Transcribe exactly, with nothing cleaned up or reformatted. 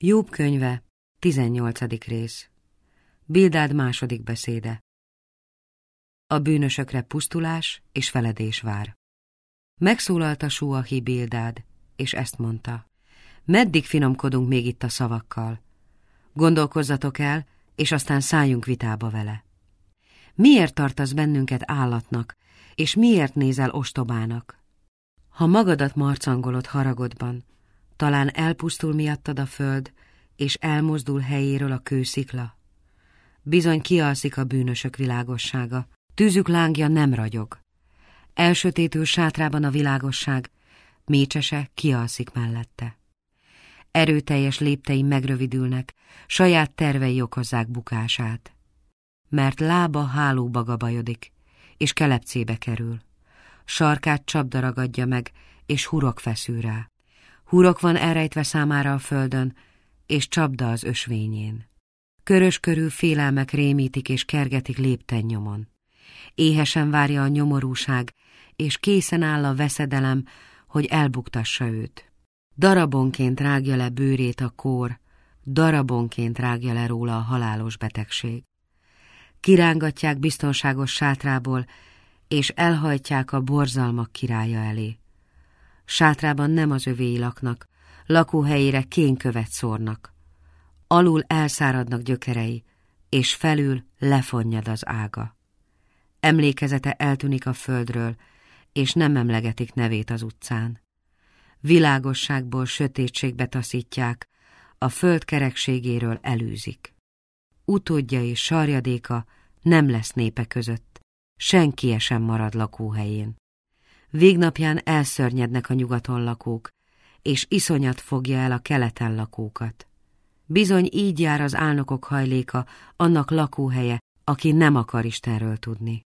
Jób könyve, tizennyolcadik rész. Bildád második beszéde. A bűnösökre pusztulás és feledés vár. Megszólalta Suahi Bildád, és ezt mondta: meddig finomkodunk még itt a szavakkal? Gondolkozzatok el, és aztán szálljunk vitába vele. Miért tartasz bennünket állatnak, és miért nézel ostobának? Ha magadat marcangolod haragodban, talán elpusztul miattad a föld, és elmozdul helyéről a kőszikla. Bizony kialszik a bűnösök világossága, tűzük lángja nem ragyog. Elsötétül sátrában a világosság, mécsese kialszik mellette. Erőteljes léptei megrövidülnek, saját tervei okozzák bukását. Mert lába hálóba gabajodik, és kelepcébe kerül. Sarkát csapda ragadja meg, és hurok feszül rá. Hurok van elrejtve számára a földön, és csapda az ösvényén. Körös körül félelmek rémítik és kergetik lépten nyomon. Éhesen várja a nyomorúság, és készen áll a veszedelem, hogy elbuktassa őt. Darabonként rágja le bőrét a kór, darabonként rágja le róla a halálos betegség. Kirángatják biztonságos sátrából, és elhajtják a borzalmak királya elé. Sátrában nem az övéi laknak, lakóhelyére kénkövet szórnak. Alul elszáradnak gyökerei, és felül lefonnyad az ága. Emlékezete eltűnik a földről, és nem emlegetik nevét az utcán. Világosságból sötétségbe taszítják, a föld kerekségéről elűzik. Utódja és sarjadéka nem lesz népe között, senki sem marad lakóhelyén. Végnapján elszörnyednek a nyugaton lakók, és iszonyat fogja el a keleten lakókat. Bizony így jár az álnokok hajléka, annak lakóhelye, aki nem akar Istenről tudni.